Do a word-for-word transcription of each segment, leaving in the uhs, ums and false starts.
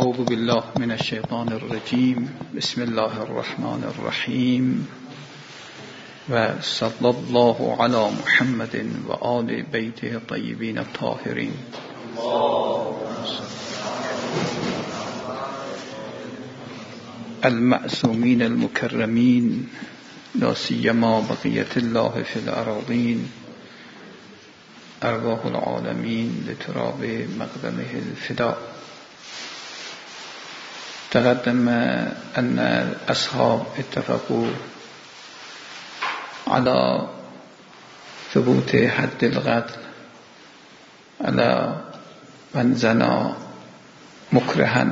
اعوذ بالله من الشیطان الرجیم. بسم الله الرحمن الرحیم و صلی الله علی محمد و آل بیته طیبین الطاهرین. المعصومین المکرمین لا سیما بقیت الله فی الأراضین ارواح العالمین لتراب مقدمه الفداء. تقدم أن الأصحاب اتفقوا على ثبوت حد القتل على من زنى مكرها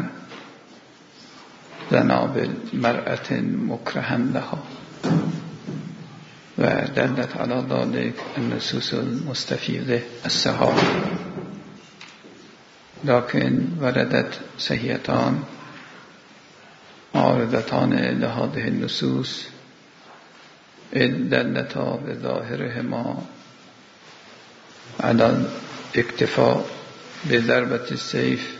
زنا بالمرأة مكرها لها، ودلت على ذلك النصوص المستفيضة الصحاح، لكن وردت صحيحتان عارضتان لهذه النصوص إذ دلتا بظاهرهما على الاكتفاء بضربة السيف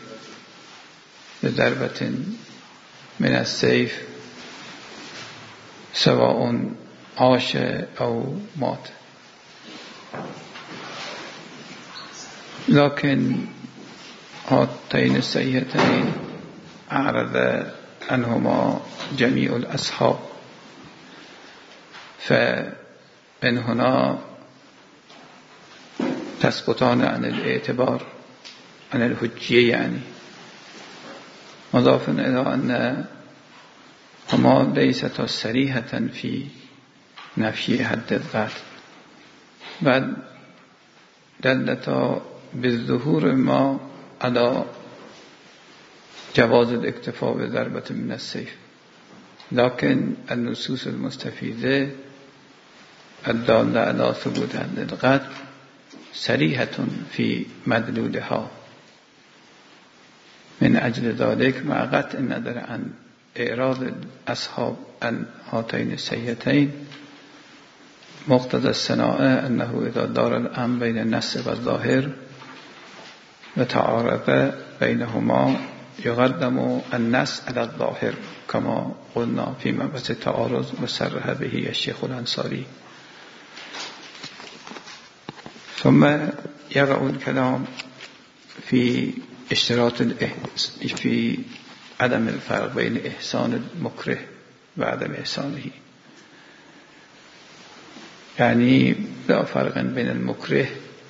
بضربة من السيف سواء عاش أو مات. لكن هاتين السيئتين أعرض عنهما جميع الأصحاب، فمن هنا تسقطان عن الاعتبار عن الحجية، يعني مضافا إلى أن هما ليست صريحة في نفي حد القتل، بل دلتا بالظهور ما على جواز الاكتفاء بضربة من السيف، لكن النصوص المستفيدة الدالة على ثبوت حد القتل صريحة في مدلولها. من أجل ذلك مع قطع النظر عن إعراض الأصحاب عن هاتين السيئتين، مقتضى الصناعة أنه إذا دار الأمر بين النص والظاهر وتعارض بينهما يقدم النص على الظاهر، كما قلنا في مبحث التعارض وصرح به الشيخ الأنصاري. ثم يقع الكلام في اشتراط في عدم الفرق بين إحسان المكره وعدم إحسانه، يعني لا فرق بين المكره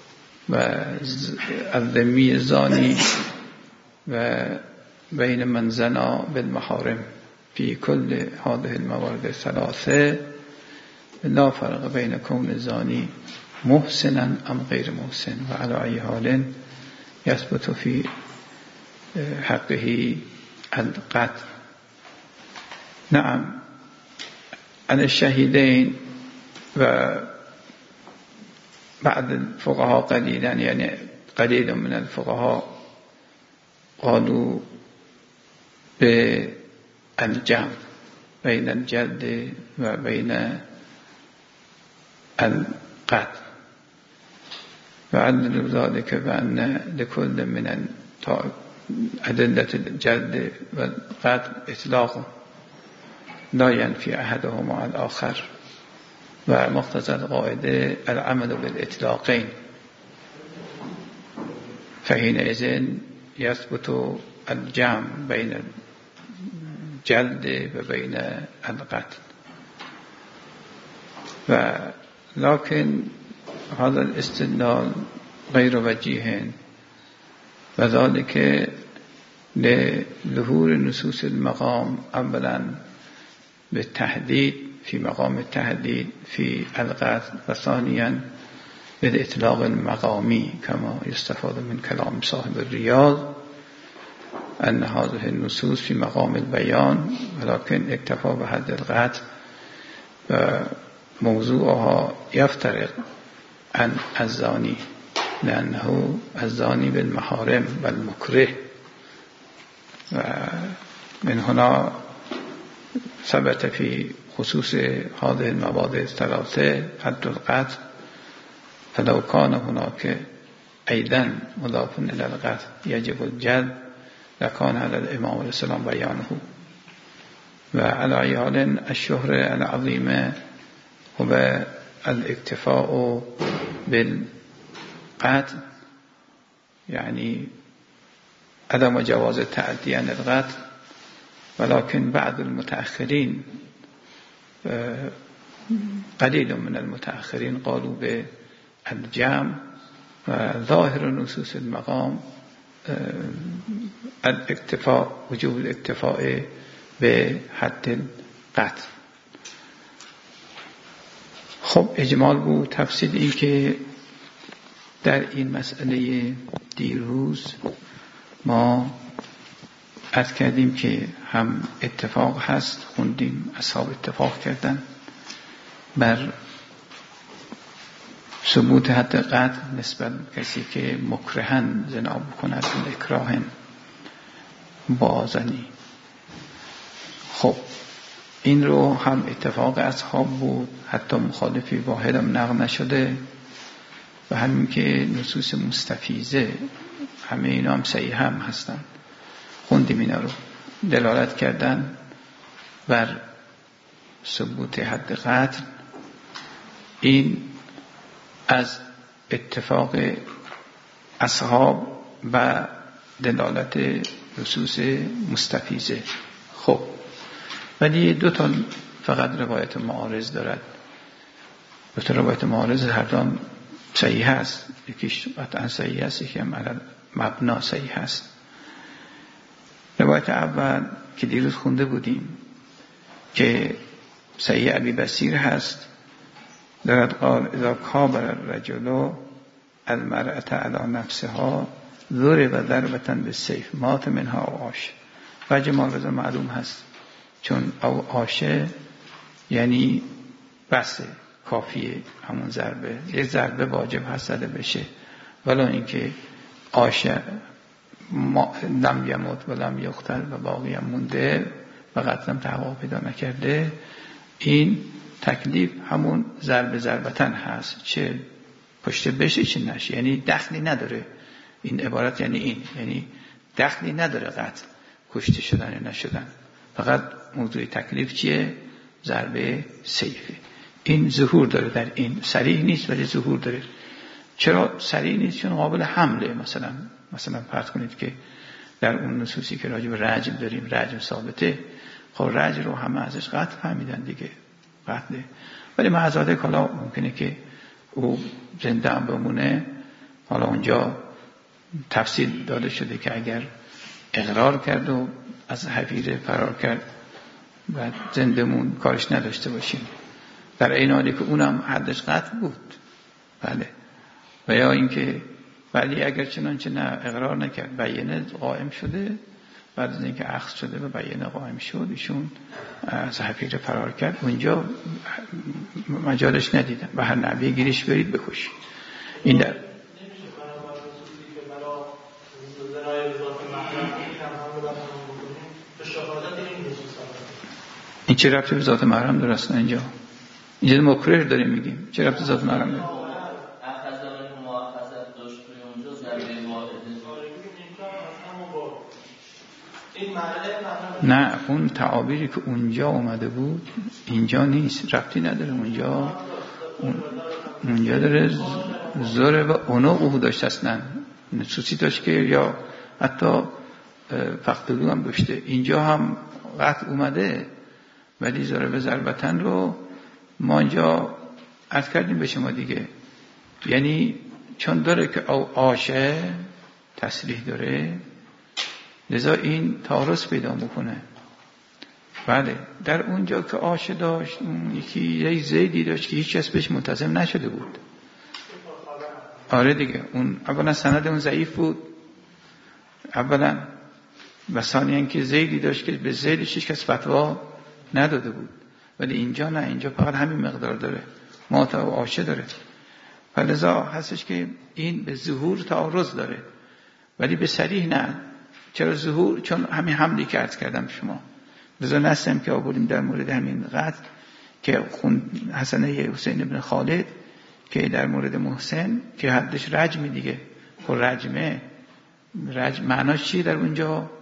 والذمي الزاني وبين من زنى بالمحارم. في كل هذه الموارد الثلاثة لا فرق بين كون الزاني محسنا أم غير محسن، وعلى أي حال يثبت في حقه القتل. نعم، عن الشهيدين وبعد الفقهاء قليلا، يعني قليل من الفقهاء قالوا بالجمع بين الجلد وبين القتل، وعللوا ذلك بأن لكل من أدلة الجلد والقتل إطلاق لا ينفي أحدهما عن الآخر، ومقتضى القاعدة العمل بالإطلاقين، فحينئذ يثبت الجمع بين الجلد وبين القتل. ولكن هذا الاستدلال غير وجيه، وذلك لظهور نصوص المقام أولا بالتحديد في مقام التحديد في القتل، وثانيا بالإطلاق المقامي، كما يستفاد من كلام صاحب الرياض أن هذه النصوص في مقام البيان، ولكن اكتفى بحد القتل وموضوعها يفترق عن الزاني، لأنه الزاني بالمحارم والمكره. ومن هنا ثبت في خصوص هذه المواد الثلاثة حد القتل، فلو كان هناك أيضا مضاف إلى القتل يجب الجلد لکان علی الامام علیه السلام بیانه و علی ای حال الشهر العظیم هو الاکتفاء بالقتل یعنی عدم جواز تعدی عن القتل ولكن بعض المتأخرين قليل من المتأخرين قالوا بالجمع و ظاهر نصوص المقام الاکتفاء وجوب الاکتفاء به حد القتل. خب اجمال بود. تفصیل این که در این مسئله دیروز ما عرض کردیم که هم اتفاق هست، خوندیم اصحاب اتفاق کردن بر ثبوت حد قتل نسبت کسی که مکرهن زنا بکند، اکراهن با زنی. خب این رو هم اتفاق اصحاب بود، حتی مخالفی واحد هم نقل نشده و همین که نصوص مستفیضه همه اینا هم صحیح هم هستن، خوندیم اینا رو، دلالت کردن بر ثبوت حد قتل. این از اتفاق اصحاب و دلالت نصوص مستفیضه. خب ولی دو تا فقط روایت معارض دارد. دو تا روایت معارض هر دوم صحیح هست، یکیش قطعا صحیح هست، یکی هم علی مبنا صحیح هست. روایت اول که دیروز خونده بودیم که صحیح ابی بصیر هست، دارد قال اذا کابر الرجل المرأة علی نفسها ضرب ضربة بالسیف مات منها او عاش. وجه معارضه معلوم هست، چون او عاشه یعنی بس کافیه، همون ضربه، یک ضربه واجب هست زده بشه، ولی اینکه عاشه لم یموت و لم یقتل و باقی هم مونده و قتلم تحقق پیدا نکرده، این تکلیف همون ضربه ضربتن هست، چه پشت بشه چه نشه، یعنی دخلی نداره. این عبارت یعنی این، یعنی دخلی نداره قتل، کشته شدن یا نشدن، فقط موضوع تکلیف چیه؟ ضربه سیفه. این ظهور داره، در این صریح نیست ولی ظهور داره. چرا صریح نیست؟ چون قابل حمله. مثلا مثلا فرض کنید که در اون نصوصی که راجع به رجم داریم، رجم ثابته، خب رجم رو همه ازش قتل فهمیدن دیگه، قتله. ولی معذاته کالا ممکنه که او زنده هم بمونه. حالا اونجا تفصیل داده شده که اگر اقرار کرد و از حفیظه فرار کرد و زندمون کارش نداشته باشیم، در این حالی که اونم حدش قتل بود، بله. و یا اینکه ولی اگر چنانچه نه اقرار نکرد، بیانه قائم شده، بعد از اینکه اخذ شده و بیانه قائم شد ایشون از حفیظه فرار کرد، اونجا مجالش ندیدن و هر نبی گیرش برید بکشید. این در این چه ربطی به ذات محرم داره اصلا؟ اینجا اینجا مکره داریم میگیم، چه ربطی ذات محرم داره؟ نه، اون تعابیری که اونجا اومده بود اینجا نیست، ربطی نداره. اونجا اون اونجا داره زوره و اونو او داشت، اصلا نصوصی داشت که یا حتی فقدلو هم داشته. اینجا هم قطع اومده ولی زوره به ضربتن رو ما اینجا عرض کردیم به شما دیگه، یعنی چون داره که او آشه تصریح داره، لذا این تعارض پیدا میکنه. بله، در اونجا که آشه داشت، یکی یه زیدی داشت که هیچ کس بهش ملتزم نشده بود. آره دیگه، اون اولا سند اون ضعیف بود اولا، و ثانیاً که زیدی داشت که به زیدش هیچ کس فتوا نداده بود. ولی اینجا نه، اینجا فقط همین مقدار داره، مات و آشه داره. فلذا هستش که این به ظهور تعارض داره ولی به صریح نه. چرا ظهور؟ چون همین حملی که عرض کردم شما، لذا نستم که آوردیم در مورد همین قتل که خون حسنه حسین ابن خالد که در مورد محسن که حدش رجمی دیگه. خب رجمه، رجم معناش چیه در اونجا؟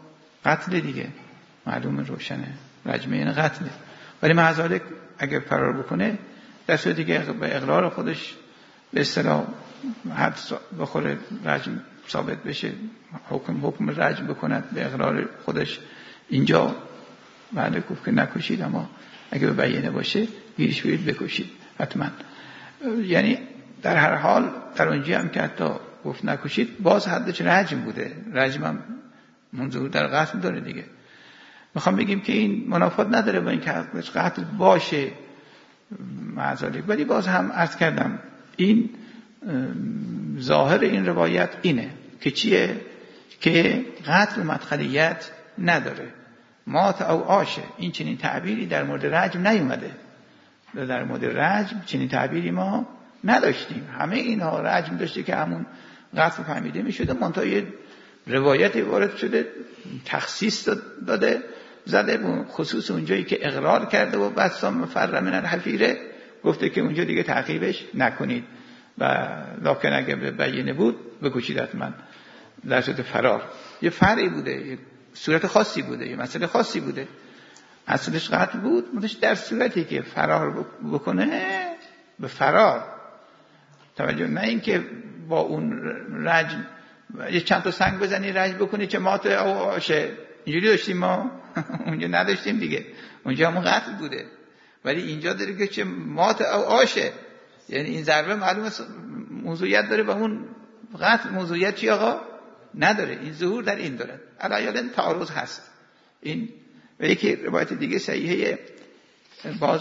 قتل دیگه، معلومه روشنه، رجمه یعنی قتله. ولی مع ذلک اگر فرار بکنه در صورت دیگه به اقرار خودش به اصطلاح حد بخوره، رجم ثابت بشه، حکم حکم رجم بکند به اقرار خودش، اینجا بعد گفت که نکشید، اما اگه به بیانه باشه گیرش برید بکشید حتما. یعنی در هر حال در اونجا هم که حتی گفت نکشید باز حدش رجم بوده، رجم هم منظور در قتل داره دیگه. میخوام بگیم که این منافات نداره با این که قتل باشه معذالی، ولی باز هم عرض کردم این ظاهر این روایت اینه که چیه؟ که قتل مدخلیت نداره، مات او آشه. این چنین تعبیری در مورد رجم نیومده، در مورد رجم چنین تعبیری ما نداشتیم. همه اینها رجم داشته که همون قتل فهمیده می شده، منتها یه روایت وارد شده تخصیص داده زده خصوص اونجایی که اقرار کرده و بسام فر من الحفیره گفته که اونجا دیگه تعقیبش نکنید و لکن اگه بیانه بود بکشید حتما در صورت فرار. یه فرعی بوده، یه صورت خاصی بوده، یه مسئله خاصی بوده، اصلش قتل بود، مدش در صورتی که فرار بکنه به فرار توجه، نه اینکه با اون رجم یه چند تا سنگ بزنی رجم بکنی چه مات او آشه. اینجوری داشتیم ما اونجا نداشتیم دیگه، اونجا همون قتل بوده، ولی اینجا داره که چه مات او آشه، یعنی این ضربه معلومه موضوعیت داره و اون قتل موضوعیت چی آقا نداره. این ظهور در این داره، علایالن تعارض هست این. و یکی روایت دیگه صحیحه باز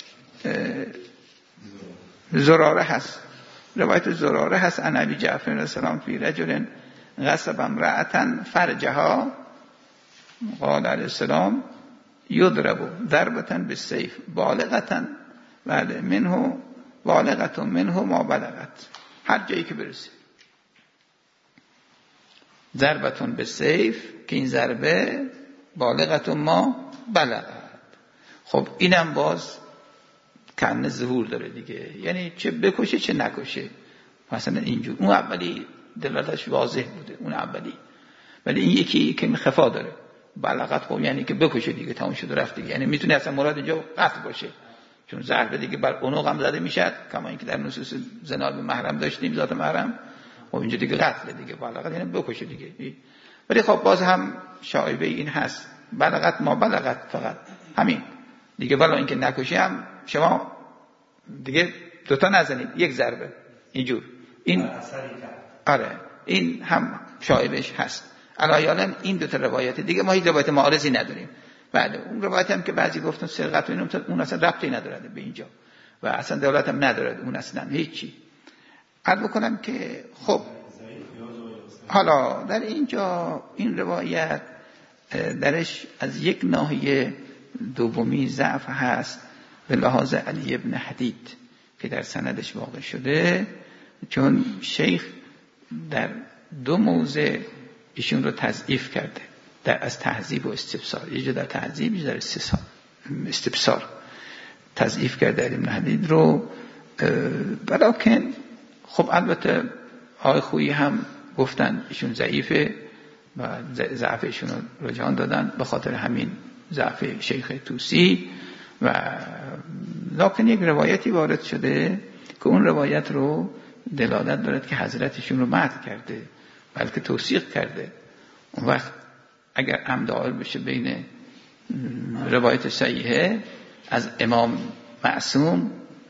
زراره هست، روایت زراره هست ان ابی جعفر علیه السلام فی رجل غصب امرأة فرجها قال علیه السلام یضرب ضربة بالسیف بالغة بعد منه بالغة منه ما بلغت، هر جایی که برسه ضربة بالسیف که این ضربه بالغة ما بلغت. خب اینم باز کنه ظهور داره دیگه، یعنی چه بکشه چه نکشه مثلا اینجور. اون اولی دلالتش واضح بوده اون اولی، ولی این یکی که خفا داره بلغت، خب یعنی که بکشه دیگه تموم شد رفت دیگه، یعنی میتونه اصلا مراد اینجا قتل باشه چون ضربه دیگه بر عنق هم زده میشد کما اینکه در نصوص زنا به محرم داشتیم ذات محرم، خب اینجا دیگه قتل دیگه، بلغت یعنی بکشه دیگه. ولی خب باز هم شایبه این هست بلغت ما بلغت فقط همین دیگه، ولی اینکه نکشه هم شما دیگه دوتا نزنید یک ضربه اینجور، این آره این هم شایبش هست. علایالن این دوتا روایت دیگه، ما هیچ روایت معارضی نداریم. بعد اون روایت هم که بعضی گفتن سرقت و اینم اون اصلا ربطی نداره به اینجا و اصلا دولت هم نداره اون اصلا هیچی. عرض بکنم که خب حالا در اینجا این روایت درش از یک ناحیه دومی ضعف هست به لحاظ علی ابن حدید که در سندش واقع شده، چون شیخ در دو موضع ایشون رو تضعیف کرده، در از تهذیب و استبصار، یه جا در تهذیب یه جا در استبصار تضعیف کرده علی ابن حدید رو. بلکن خب البته آقای خویی هم گفتن ایشون ضعیفه و ضعف ایشون رو رجحان دادن به خاطر همین ضعف شیخ توسی. و لکن یک روایتی وارد شده که اون روایت رو دلالت دارد که حضرتشون رو مدح کرده بلکه توثیق کرده. اون وقت اگر امدال بشه بین روایت صحیحه از امام معصوم،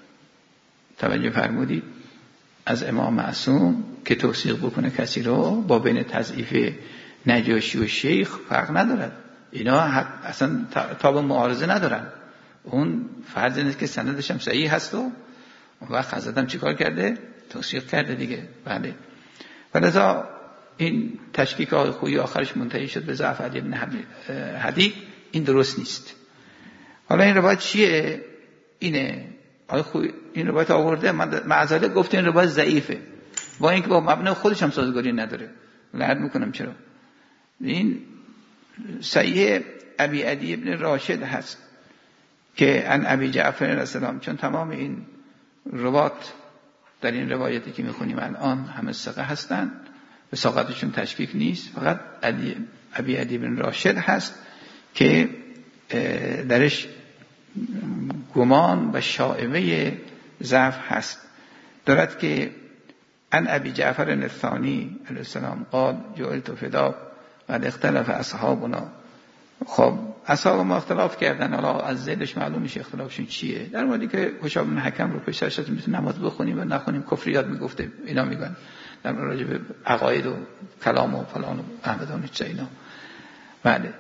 توجه فرمودید، از امام معصوم که توثیق بکنه کسی رو با بین تضعیف نجاشی و شیخ فرق ندارد، اینا اصلا تاب معارضه ندارن. اون فرض نیست که سندش هم صحیح هست و اون وقت حضرت هم چیکار کرده؟ توثیق کرده دیگه. بله. ولذا این تشکیک آقای خویی آخرش منتهی شد به ضعف علی بن حدید، این درست نیست. حالا این روایت چیه؟ اینه آقای خویی این روایت آورده، معذره گفته این روایت ضعیفه با اینکه با مبنا خودش هم سازگاری نداره. لحظه میکنم چرا. این صحیح ابی عدی ابن راشد هست که ان ابی جعفر علیه السلام، چون تمام این روات در این روایتی که میخونیم الان همه ثقه هستن، وثاقتشون تشکیک نیست، فقط علی ابی علی بن راشد هست که درش گمان و شائبه ضعف هست. دارد که ان ابی جعفر الثانی علیه السلام قال جعلت فداک قد اختلف اصحابنا. خب اصحاب ما اختلاف کردن، حالا از ذیلش معلوم میشه اختلافشون چیه. در موردی که هشام بن حکم رو پیش سرش میتونه نماز بخونیم و نخونیم کفریات میگفته اینا میگن در راجع به عقاید و کلام و فلان و احمدان چه اینا. بله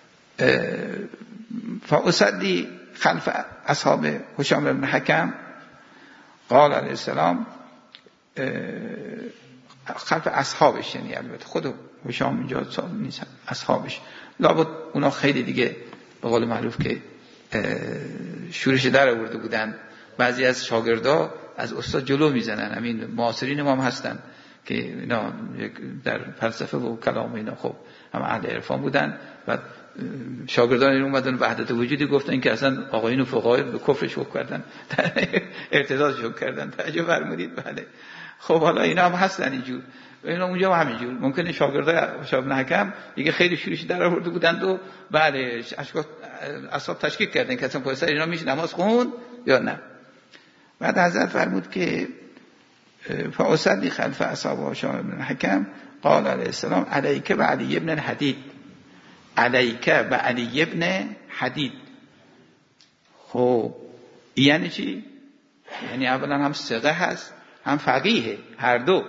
فاصلی خلف اصحاب هشام بن حکم قال علیه السلام، خلف اصحابش یعنی البته خود هشام اینجا نیست، اصحابش لابد اونا خیلی دیگه به قول معروف که شورش در آورده بودن. بعضی از شاگردا از استاد جلو میزنن، همین معاصرین ما هم هستن که اینا در فلسفه و کلام اینا خب هم اهل عرفان بودن و شاگردان این اومدن وحدت وجودی گفتن که اصلا آقایون فقهای به کفرش حکم کردن، ارتدادش حکم کردن. توجه فرمودید؟ بله. خب حالا اینا هم هستن اینجور، اینا اونجا هم همینجور. ممکنه شاگردای هشام بن حکم دیگه خیلی شورش در آورده بودند و بله اشکال اصحاب تشکیک کردن که اصلا پس اینا میشه نماز خون یا نه. بعد حضرت فرمود که فاصلی خلف اصحاب هشام بن حکم قال علیه السلام علیک و علی ابن الحدید، علیک و علی ابن حدید. خب یعنی چی؟ یعنی اولا هم ثقه هست هم فقیه، هر دو.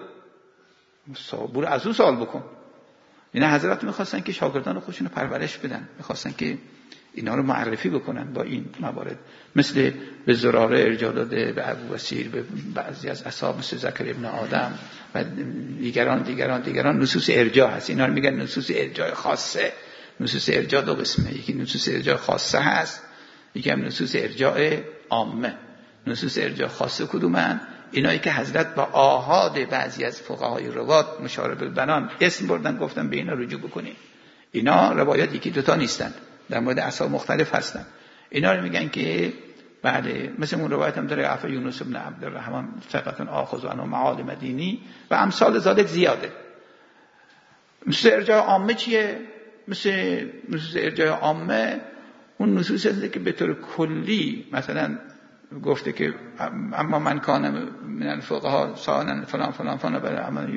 برو از او سوال بکن. اینا حضرت میخواستن که شاگردان خودشون رو پرورش بدن، میخواستن که اینا رو معرفی بکنن با این موارد، مثل به زراره ارجاع داده، به ابو بصیر، به بعضی از اصحاب مثل زکر ابن آدم و دیگران دیگران دیگران نصوص ارجاع هست. اینا رو میگن نصوص ارجاع خاصه. نصوص ارجاع دو قسمه، یکی نصوص ارجاع خاصه هست، یکی هم نصوص ارجاع عامه. نصوص ارجاع خاصه کدومن؟ اینایی که حضرت با آحاد بعضی از فقهای روات مشارب البنان اسم بردن گفتن به اینا رجوع بکنین. اینا روایات یکی دوتا نیستن، در مورد اصحاب مختلف هستن. اینا رو میگن که بله، مثل اون روایت هم داره عفا یونس بن عبدالرحمن ثقتن آخذ عنه معال مدینی و امثال ذالک زیاده. مثل ارجاع عامه چیه؟ مثل مثل ارجاع عامه اون نصوص هسته که به طور کلی مثلا گفته که اما من کان من الفقها سانن فلان فلان فلان برای عمل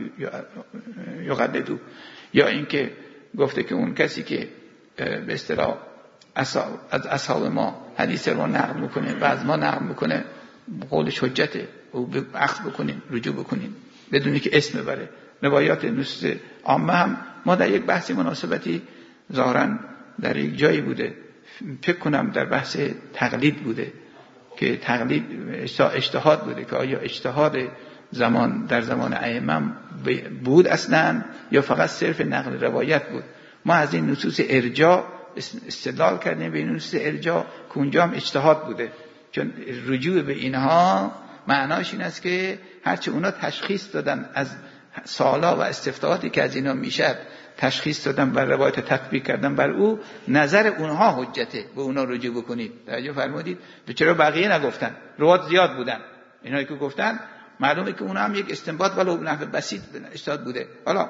یقددو، یا اینکه گفته که اون کسی که به اصطلاح از اصحاب ما حدیث رو نقل میکنه و از ما نقل میکنه قولش حجته و اخذ بکنیم رجوع بکنیم بدونی که اسم بره. روایات نصوص عامه هم ما در یک بحثی مناسبتی ظاهرا در یک جایی بوده، فکر کنم در بحث تقلید بوده که تقلید اجتهاد بوده که آیا اجتهاد زمان در زمان ائمه بود اصلا یا فقط صرف نقل روایت بود. ما از این نصوص ارجاع استدلال کردیم به این نصوص ارجاع که اونجا هم اجتهاد بوده، چون رجوع به اینها معناش این است که هرچه اونا تشخیص دادن از سوالا و استفتاحاتی که از اینا میشد تشخیص دادن بر روایت تطبیق کردن بر او، نظر اونها حجته، به اونا رجوع بکنید. توجه فرمودید؟ چرا بقیه نگفتن؟ روایت زیاد بودن، اینایی که گفتن معلومه که اونا هم یک استنباط ولو نحو بسیط اجتهاد بوده. حالا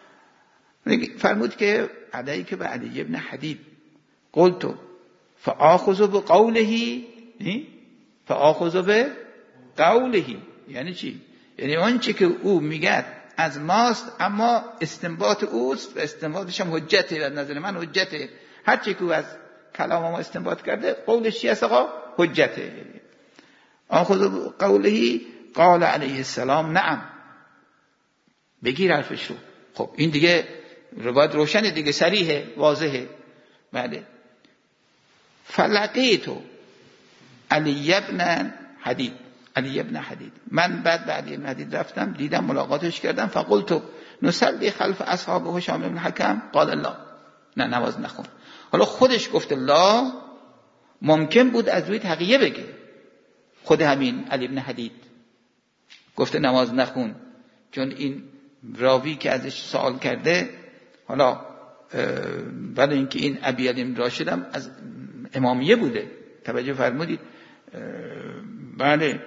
فرمود که علیک به علی ابن حدید قلت فآخذ بقوله فآخذ بقوله. یعنی چی؟ یعنی اون چی که او میگه از ماست اما استنباط اوست و استنباطش هم حجته، و نظر من حجته. هر چی که او از کلام ما استنباط کرده قولش چی است آقا؟ حجته. آخذ قوله قال علیه السلام نعم، بگیر حرفش رو. خب این دیگه روایت روشنه دیگه، صریحه، واضحه. بله. فلقیتو علی ابن حدید، علی ابن حدید. من بعد بعد ابن حدید رفتم دیدم ملاقاتش کردم. فقلت نصلی خلف اصحاب هشام بن حکم قال الله، نه نماز نخون. حالا خودش گفت الله، ممکن بود از روی تقیه بگه. خود همین علی ابن حدید گفته نماز نخون، چون این راوی که ازش سوال کرده، حالا ولی اینکه این ابی علی بن راشد هم از امامیه بوده، توجه فرمودید؟ بله،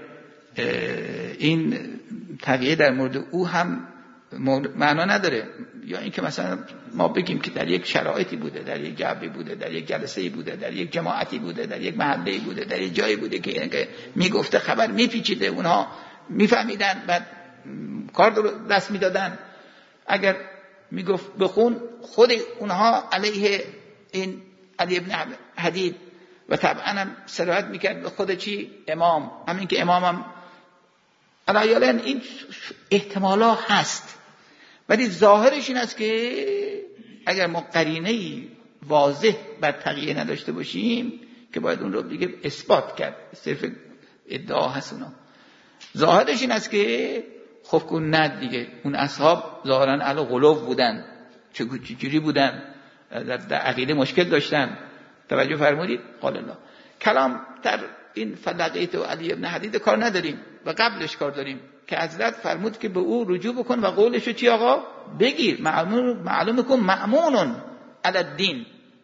این تقیه در مورد او هم معنا نداره. یا اینکه مثلا ما بگیم که در یک شرایطی بوده، در یک جعبی بوده، در یک جلسه‌ای بوده، در یک جماعتی بوده، در یک محله‌ای بوده، در یک جایی بوده که میگفته خبر میپیچیده، اونها میفهمیدن، بعد کار دست میدادن. اگر میگفت بخون، خود اونها علیه این علی ابن حدید و طبعا هم صراحت میکرد به خود چی؟ امام. همین که امامم علایالن این احتمالا هست، ولی ظاهرش این است که اگر ما قرینه‌ای واضح بر تقیه نداشته باشیم که باید اون رو دیگه اثبات کرد، صرف ادعا هست اونا. ظاهرش این است که خب کن ند دیگه اون اصحاب ظاهرا اهل غلو بودن، چجوری بودن، در عقیده مشکل داشتن. توجه فرمودید؟ قال الله. کلام در این فلقیت و علی ابن حدید کار نداریم و قبلش کار داریم که حضرت فرمود که به او رجوع بکن و قولشو چی آقا؟ بگیر. معلوم معلوم کن مأمون علی الدین.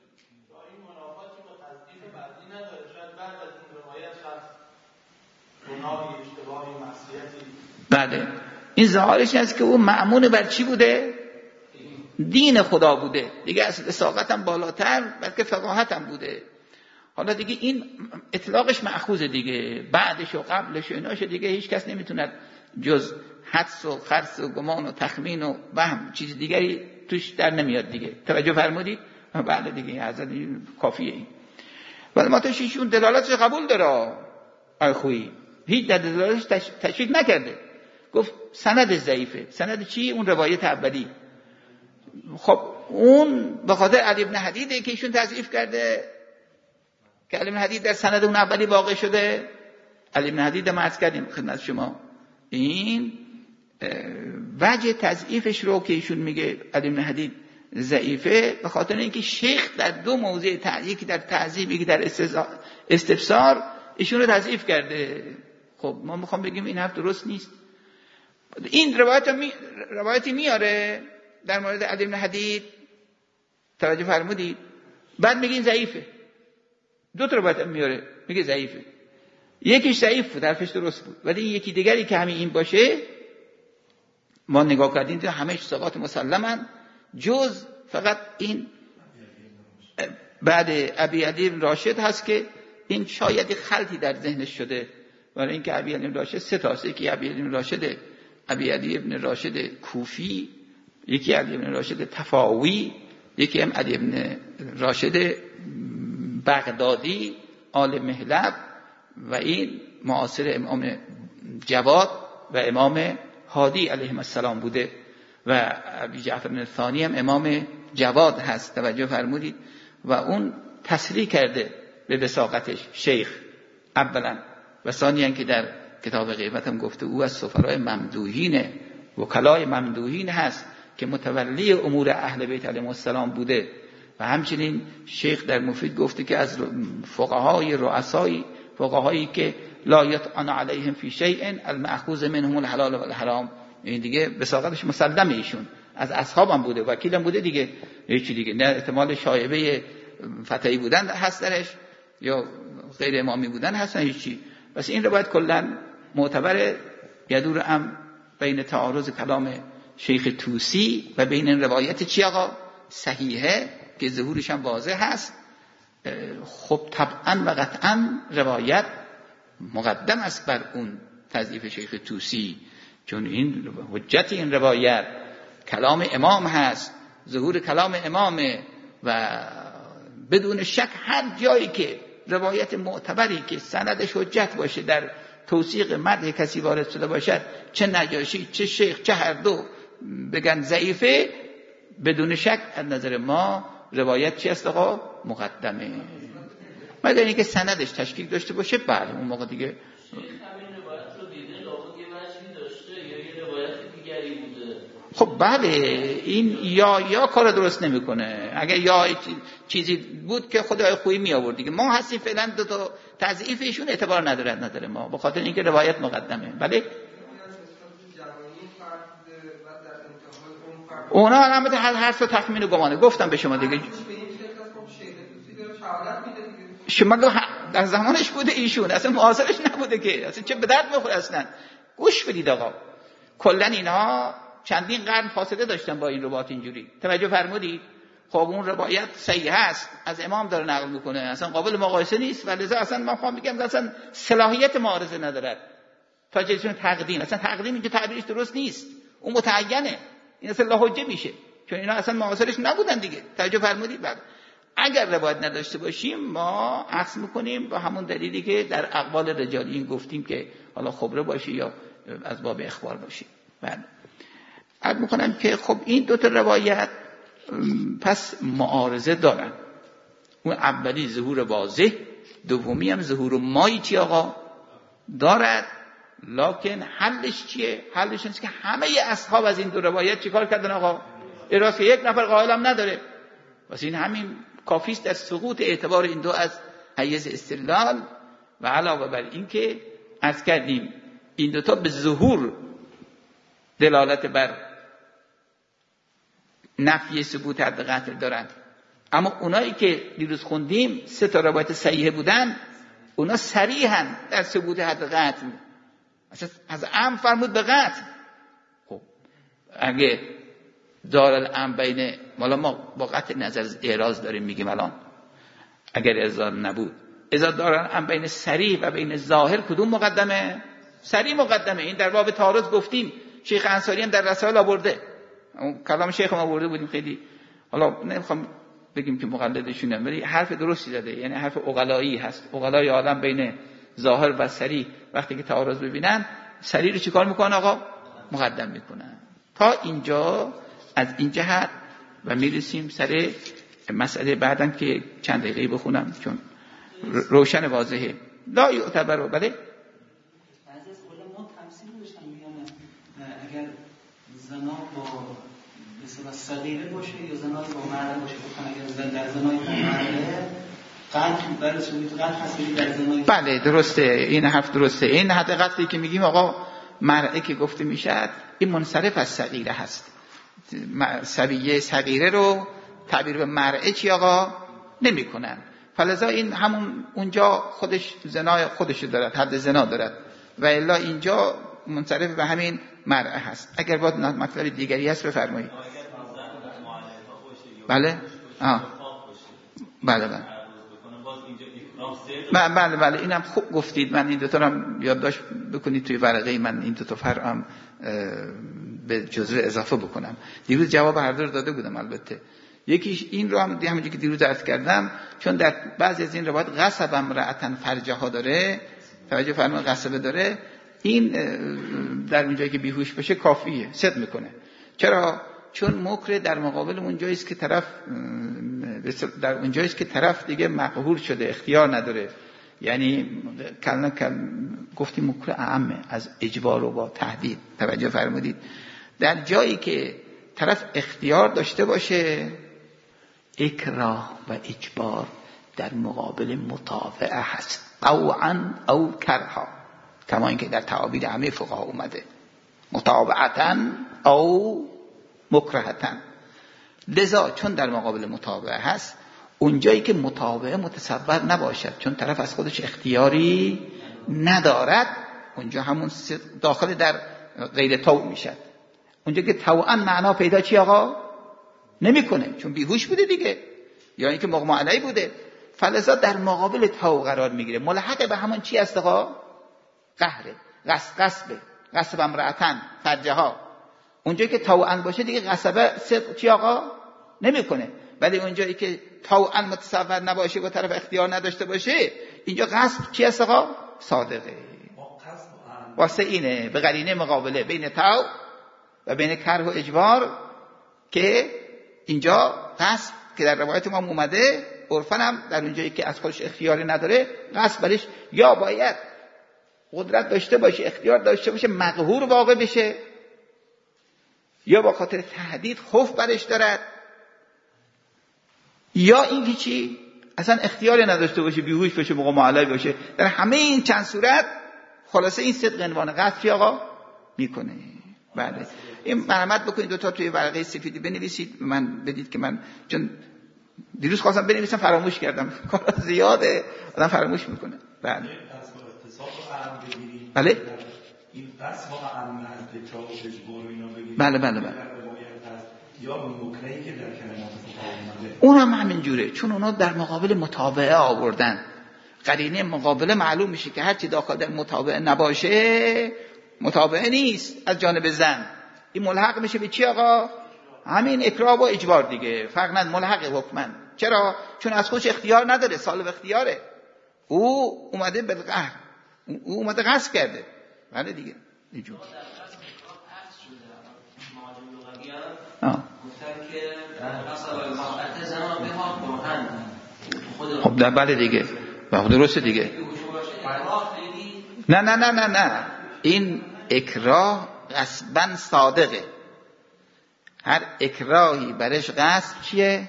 بله این ظاهرش است که او مأمون بر چی بوده؟ دین خدا بوده دیگه. اصل ساقت هم بالاتر، بلکه فقاهت هم بوده. حالا دیگه این اطلاقش مأخوذه دیگه، بعدش و قبلش و ایناش دیگه هیچ کس نمیتونه جز حدس و خرس و گمان و تخمین و وهم چیز دیگری توش در نمیاد دیگه. توجه فرمودید؟ بله دیگه حضرت کافیه این. ولی ما تشیشون دلالتش قبول داره. آی خویی هیچ در دلالتش تشریح نکرده، گفت سند ضعیفه. سند چی؟ اون روایت اولی. خب اون به خاطر علی ابن حدیده که ایشون تضعیف کرده، که علی ابن حدید در سند اون اولی واقع شده. علی ابن حدید ما عرض کردیم خدمت شما این وجه تضعیفش رو که ایشون میگه علی ابن حدید ضعیفه، به خاطر اینکه شیخ در دو موضع، یکی در تعذیب یکی در استفسار، ایشون رو تضعیف کرده. خب ما میخوام بگیم این حرف درست نیست. این روایت می... روایتی میاره در مورد علی ابن حدید، توجه فرمودید؟ بعد میگین ضعیفه. دو تا روایت میاره میگه ضعیفه. یکیش ضعیف بود، حرفش درست بود، ولی یکی دیگری که همین این باشه ما نگاه کردیم که همه ثقات مسلمن، جز فقط این بعد ابی علی راشد هست که این شاید خلطی در ذهنش شده. برای اینکه ابی علی راشد سه تاست، یکی ابی علی راشد ابی علی ابن راشد کوفی، یکی علی ابن راشد تفاوی، یکی هم علی ابن راشد بغدادی آل محلب و این معاصر امام جواد و امام هادی علیهم السلام بوده و ابی جعفر الثانی هم امام جواد هست. توجه فرمودید؟ و اون تصریح کرده به وثاقتش شیخ اولا، و ثانیاً که در کتاب غیبت هم گفته او از سفرای ممدوحین وکلای ممدوحین هست که متولی امور اهل بیت علیهم السلام بوده. و همچنین شیخ در مفید گفته که از فقهای رؤسای فقهایی که لا یطعن علیهم فی شیء المأخوذ منهم الحلال والحرام، این دیگه وثاقتش مسلمه، ایشون از اصحابم بوده، وکیلم بوده دیگه، هیچ دیگه نه احتمال شایبه فتوی بودن هست درش یا غیر امامی بودن هست، هیچی. بس این روایت کلا معتبر یدور هم بین تعارض کلام شیخ توسی و بین این روایت چی آقا صحیحه که ظهورش هم واضح هست. خب طبعا و قطعا روایت مقدم است بر اون تضعیف شیخ توسی، چون این حجت این روایت کلام امام هست، ظهور کلام امامه و بدون شک هر جایی که روایت معتبری که سندش حجت باشه در توثیق مدح کسی وارد شده باشد، چه نجاشی چه شیخ چه هر دو بگن ضعیفه، بدون شک از نظر ما روایت چی است آقا؟ مقدمه. مگر اینکه سندش تشکیک داشته باشه بله اون موقع دیگه خب بله این یا یا کار درست نمیکنه. اگر یا چیزی بود که خدای خویی می آورد دیگه. ما هستی فعلا دو تا تضعیف ایشون اعتبار نداره نداره ما به خاطر اینکه روایت مقدمه. بله اونا البته هر هر تا تخمین و گمانه گفتم به شما دیگه. شما در زمانش بوده ایشون، اصلا معاصرش نبوده که اصلا چه به درد بخوره. اصلا گوش بدید آقا، کلا اینا چندین قرن فاصله داشتن با این روایت اینجوری. توجه فرمودید؟ خب اون روایت صحیح است، از امام داره نقل میکنه، اصلا قابل مقایسه نیست. ولذا اصلا من خواهم میگم اصلا صلاحیت معارضه ندارد تا جلسون تقدیم. اصلا تقدیم اینجا تعبیرش درست نیست، اون متعینه، این اصلا لا حجه میشه، چون اینا اصلا معاصرش نبودن دیگه. توجه فرمودید؟ بعد اگر روایت نداشته باشیم ما عکس میکنیم با همون دلیلی که در اقوال رجالیین گفتیم که حالا خبره باشه یا از باب اخبار باشه. بعد عرض میکنم که خب این دو تا روایت پس معارضه دارن. اون اولی ظهور واضح، دومی هم ظهور مایی چی آقا دارد. لکن حلش چیه؟ حلش اینه که همه اصحاب از این دو روایت چیکار کردن آقا؟ اراست که یک نفر قائل هم نداره. واسه این همین کافیست در سقوط اعتبار این دو از حیز استدلال. و علاوه بر این که عرض کردیم این دوتا به ظهور دلالت بر نفی ثبوت حد قطع دارند، اما اونایی که دیروز خوندیم سه تا روایت صحیحه بودن، اونا صریحاً در ثبوت حد قطع، از ام فرمود به قطع. خب اگه دارالعم بین مالا ما با قطع نظر از اعراض داریم میگیم الان، اگر اعراض نبود اذا دارالعم بین صریح و بین ظاهر کدوم مقدمه؟ صریح مقدمه. این در باب تعارض گفتیم، شیخ انصاری هم در رسائل آورده، اون کلام شیخ ما آورده بودیم خیلی، حالا نمیخوام بگیم که مقلدشونم، ولی حرف درستی زده، یعنی حرف عقلایی هست. عقلای عالم بین ظاهر و صریح وقتی که تعارض ببینن صریح رو چیکار میکنن آقا؟ مقدم میکنن. تا اینجا از این جهت و میرسیم سر مسئله بعدن که چند دقیقه بخونم چون روشن واضحه. لا یعتبر بله بعضی از علما تفسیر داشتن میگن اگر زنا با مثلا صغیره باشه یا زنا با مرد باشه، گفتن اگر زن در زنای مرد قتل برای سنت قتل هست در زنای. بله درسته، این حرف درسته. این حد قتلی که میگیم آقا مرعه که گفته میشد این منصرف از صغیره هست. سویه صغیره رو تعبیر به مرعه چی آقا نمی کنن، فلذا این همون اونجا خودش زنا خودش دارد، حد زنا دارد، و الا اینجا منصرف به همین مرعه هست. اگر باید مطلب دیگری هست بفرمایید. بله آه. بله بله بله بله اینم خوب گفتید. من این دو تا هم یادداشت بکنید توی ورقه من، این دو تا فرعم به جزوه اضافه بکنم. دیروز جواب هر دو رو داده بودم البته. یکیش این رو هم همونجوری که دیروز عرض کردم، چون در بعضی از این روایات غصب امرأتن فرجها داره، توجه فرمایید غصب داره، این در اونجایی که بیهوش بشه کافیه، صدق میکنه. چرا؟ چون مکر در مقابل اونجایی است که طرف در اونجایی است که طرف دیگه مقهور شده، اختیار نداره. یعنی کلمه کلمه گفتیم مکر اعمه از اجبار و با تهدید. توجه فرمودید؟ در جایی که طرف اختیار داشته باشه، اکراه و اجبار در مقابل مطاوعه هست، طوعا او کرها، کما اینکه در تعابیر همه فقها اومده مطاوعتا او مکرهتا. لذا چون در مقابل مطاوعه هست، اونجایی که مطاوعه متصور نباشد، چون طرف از خودش اختیاری ندارد، اونجا همون داخل در غیر طوع میشد. اونجا که طوعا معنا پیدا چی آقا نمیکنه، چون بیهوش بوده دیگه، یا اینکه مغمى علیه بوده، فلذا در مقابل طوع قرار میگیره. ملحق به همون چی است آقا؟ قهره، قصب قصبه، قصب امرأتن فرجها. اونجایی که طوعا باشه دیگه قصبه صدق چی آقا نمیکنه، ولی اونجایی که طوعا متصور نباشه و طرف اختیار نداشته باشه، اینجا قصب چی است آقا؟ صادقه. واسه اینه به قرینه مقابله بین طوع و بین کره و اجبار که اینجا قصب که در روایت ما اومده، عرفاً هم در اونجایی که از خودش اختیاری نداره، قصب برش یا باید قدرت داشته باشه، اختیار داشته باشه، مقهور واقع بشه، یا با خاطر تهدید خوف برش دارد، یا این که چی اصلا اختیاری نداشته باشه، بیهوش باشه، مغمى علیه باشه. در همه این چند صورت خلاصه این صدق عنوان قصد آقا میکنه. بله این مرحمت بکنید دو تا توی ورقه سفیدی بنویسید، من بدید که من چون دیروز خواستم بنویسم فراموش کردم، کار زیاده آدم فراموش میکنه. بله بله این قصد واقعا از اکراه و اجبار و اینا بگیریم. بله بله بله. یا مکرهی که در کلمات فقها اومده. اون هم همین جوره، چون اونا در مقابل متابعه آوردن. قرینه مقابله معلوم میشه که هرچی داخل در متابعه نباشه متابعه نیست از جانب زن. این ملحق میشه به چی آقا؟ همین اکراه و اجبار دیگه. فرق نداره، ملحق حکمن. چرا؟ چون از خودش اختیار نداره، سالب اختیاره. او اومده بالقهر، او اومده غصب کرده. بله دیگه اینجور. خب در بله دیگه خب درسته دیگه. نه نه نه نه نه این اکراه غصباً صادقه. هر اکراهی برش غصب چیه؟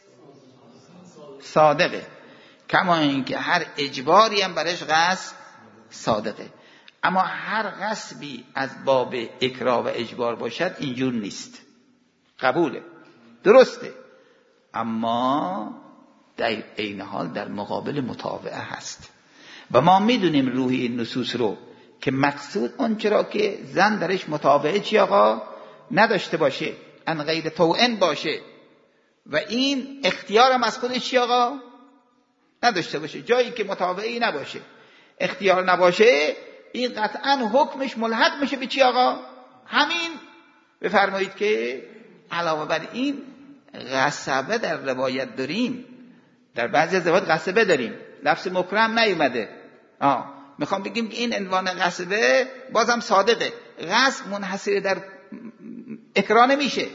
صادقه. کما اینکه هر اجباری هم برش غصب صادقه. اما هر غصبی از باب اکراه و اجبار باشد اینجور نیست. قبوله، درسته، اما در عین حال در مقابل متابعه هست. و ما میدونیم روحی این نصوص رو که مقصود اون چرا که زن درش متابعه چی آقا نداشته باشه، ان غیر طوعن باشه، و این اختیار هم از خودش چی آقا نداشته باشه. جایی که متابعی نباشه، اختیار نباشه، این قطعا حکمش ملحق میشه به چی آقا؟ همین. بفرمایید که علاوه بر این غصبه در روایت داریم، در بعضی از روایات غصبه داریم، لفظ مکرم نیومده. آه میخوام بگیم که این عنوان غصبه بازم صادقه. غصب منحصر در اکراه نمیشه.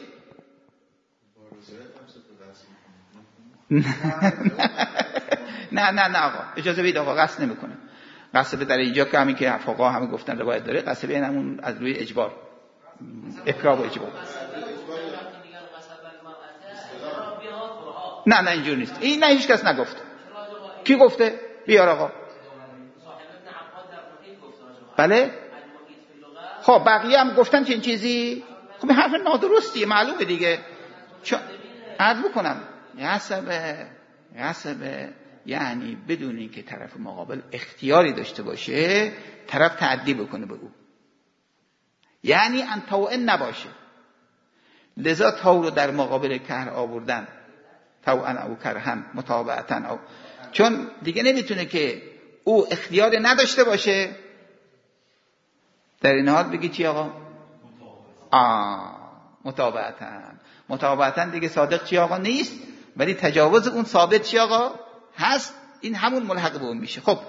نه نه نه آقا اجازه بدید آقا، غصب نمیکنه. غصبه در اینجا که همین که فقها همه گفتن روایت داره، غصبه این همون از روی اجبار، اکراه و اجبار. نه نه اینجور نیست. این نه هیچ کس نگفت. کی گفته؟ بیار آقا. بله؟ خب بقیه هم گفتن چه این چیزی؟ خب حرف نادرستیه، معلومه دیگه. چون عرض بکنم غصبه غصبه یعنی بدون اینکه طرف مقابل اختیاری داشته باشه طرف تعدی بکنه به او، یعنی ان طوعن نباشه. لذا طوع رو در مقابل کر آوردن، طوعن او کرهن، متابعتن او، چون دیگه نمیتونه که او اختیار نداشته باشه. در این حال بگی چی آقا؟ آه متابعتن. متابعتن دیگه صادق چی آقا نیست، ولی تجاوز اون ثابت چی آقا هست. این همون ملحق به اون میشه. خب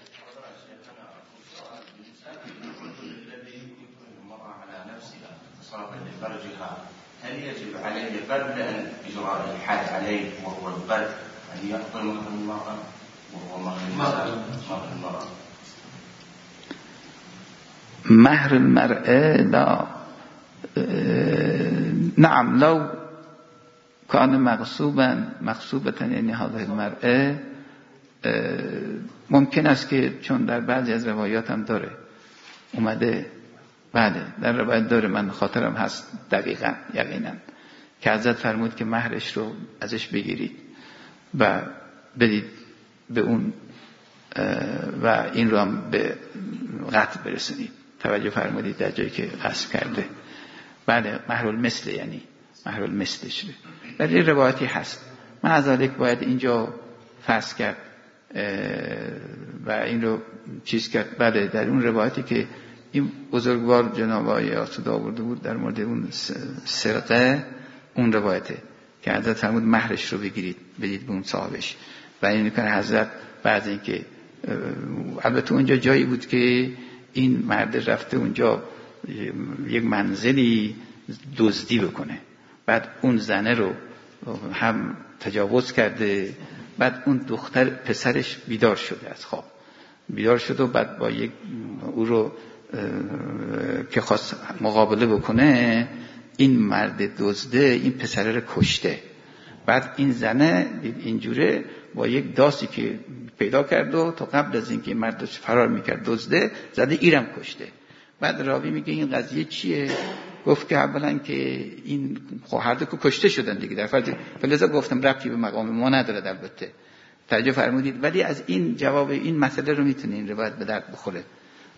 هل يجب عليه قبل أن يجرى الحاد عليه وهو القلب أن يقبل مهر المرأة وهو مهر المرأة؟ مهر المرأة لا نعم لو كان مغصوبا مغصوبة یعنی هذه المرأة ممکن است که چون در بعضی از روایات هم داره اومده، بله در روایت داره، من خاطرم هست دقیقا یقینا که حضرت فرمود که مهرش رو ازش بگیرید و بدید به اون و این رو هم به قتل برسونید. توجه فرمودید در جایی که غصب کرده. بله مهر المثل یعنی مهر المثل شده. ولی روایتی هست. من از ذالک باید اینجا فرض کرد و این رو چیز کرد. بله در اون روایتی که این بزرگوار جناب آقای آسود آورده بود در مورد اون سرقه، اون روایته که حضرت فرمود مهرش رو بگیرید بدید به اون صاحبش. و این کنه حضرت بعد این که البته اونجا جایی بود که این مرد رفته اونجا یک منزلی دزدی بکنه، بعد اون زنه رو هم تجاوز کرده، بعد اون دختر پسرش بیدار شده از خواب، بیدار شد و بعد با یک او رو که خواست مقابله بکنه این مرد دزده این پسره رو کشته. بعد این زنه اینجوره با یک داسی که پیدا کرد و تا قبل از اینکه مرد فرار میکرد دزده زده ایرم کشته. بعد راوی میگه این قضیه چیه؟ گفت که اولا که این هر دو کشته شدن دیگه در فرض، فلذا گفتم ربطی به مقام ما نداره. البته توجه فرمودید، ولی از این جواب این مسئله رو میتونه این روایت به درد بخوره.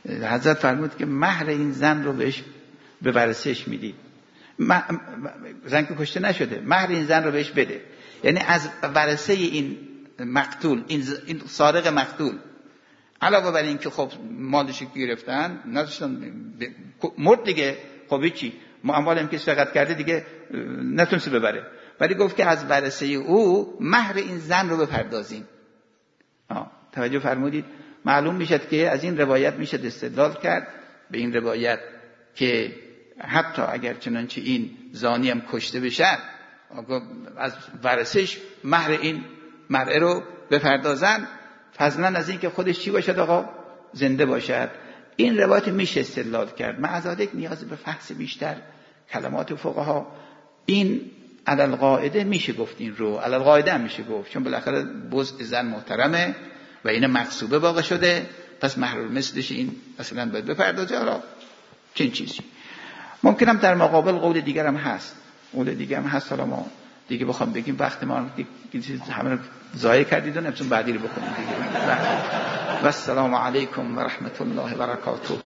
حضرت فرمود که مهر این زن رو بهش به ورثه‌اش میدید. زن که کشته نشده، مهر این زن رو بهش بده. یعنی از ورثه این مقتول، این, ز... این سارق مقتول، علاوه بر این که خب مالش گرفتن نذاشتن مرد دیگه، خب چی ما اموال هم که سرقت کرده دیگه نتونسته ببره، ولی گفت که از ورثه او مهر این زن رو بپردازیم. آه. توجه فرمودید؟ معلوم میشد که از این روایت میشه استدلال کرد به این روایت که حتی اگر چنانچه این زانی هم کشته بشه از ورثش مهر این مرء رو بپردازن، فضلا از این که خودش چی باشد آقا؟ زنده باشد. این روایت میشه استدلال کرد. معذالک نیاز به فحص بیشتر کلمات فقها. این علل قاعده میشه گفت، این رو علل قاعده هم میشه گفت، چون بالاخره بزع زن محترمه و این مغصوبه واقع شده، پس مهر مثلش این مثلا باید بپردازه. حالا چنین چیزی ممکنم در مقابل قول دیگر هم هست، قول دیگر هم هست. حالا ما دیگه بخوام بگیم وقت ما همه ضایع کردید و نمیتون بعدی رو بکنیم دیگه. و السلام علیکم و رحمت الله و برکاته.